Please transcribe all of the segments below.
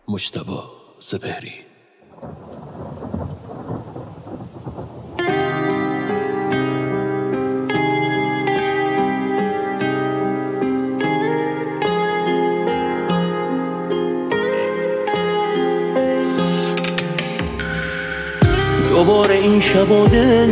مجتبی سپهری. دوباره این شبا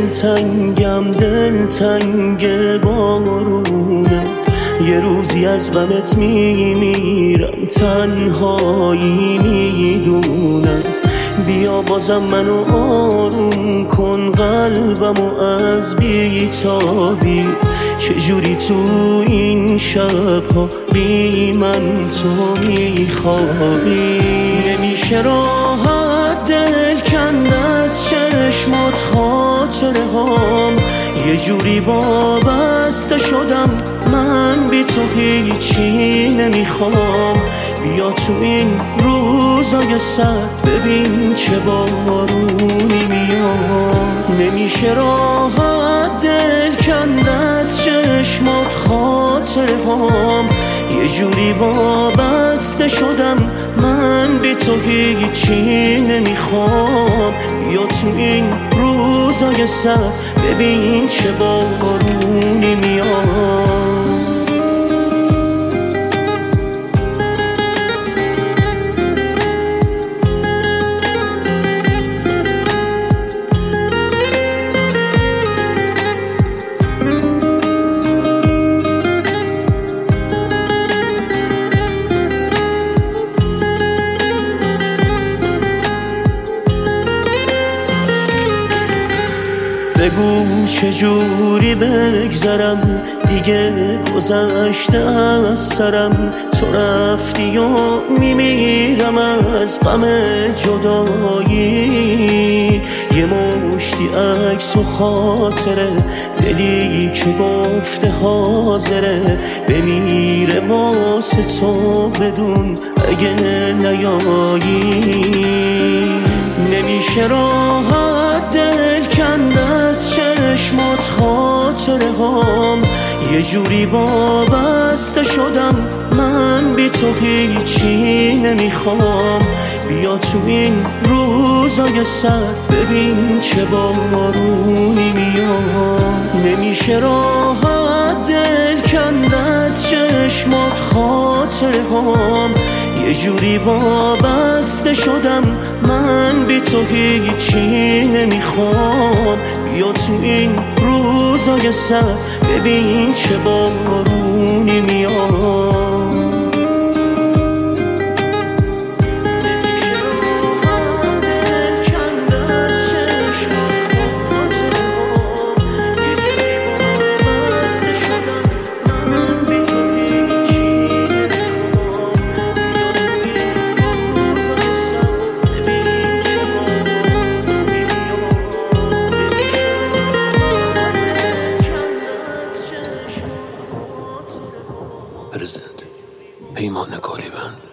دلتنگ بارونه، یه روزی از غمت میمیرم، تنهایی میدونم. بیا بازم منو آروم کن، قلبمو از بیتابی. چجوری تو این شبها بی من تو میخوابی؟ نمیشه راحت دل کند از چشمات خاطره هام، یه جوری وابسته شدم من بی تو هیچی نمیخوام. بیا تو این روزای سرد ببین چه بارونی میاد. نمیشه راحت دل کند از چشمات خاطره هام، یه جوری وابسته شدم من بی تو هیچی نمیخوام. یا تو این روزای سرد ببین چه بارونی میاد. بگو چجوری بگذرم دیگه، گذشته از سرم. تو رفتی و میمیرم از غم جدایی. یه مشتی عکس و خاطره، دلی که گفته حاضره بمیره واسه تو بدون اگه نیایی. نمیشه راحت دل کند از چشمات خاطره هام، یه جوری وابسته شدم من بی تو هیچی نمیخوام. بیا تو این روزای سرد ببین چه بارونی میاد. نمیشه راحت دل کند از چشمات خاطره هام، یه جوری وابسته شدم من بی تو هیچی نمیخوام. یا تو این روزای سرد ببین چه بارونی میاد. پرزنت پیمان کالیبند.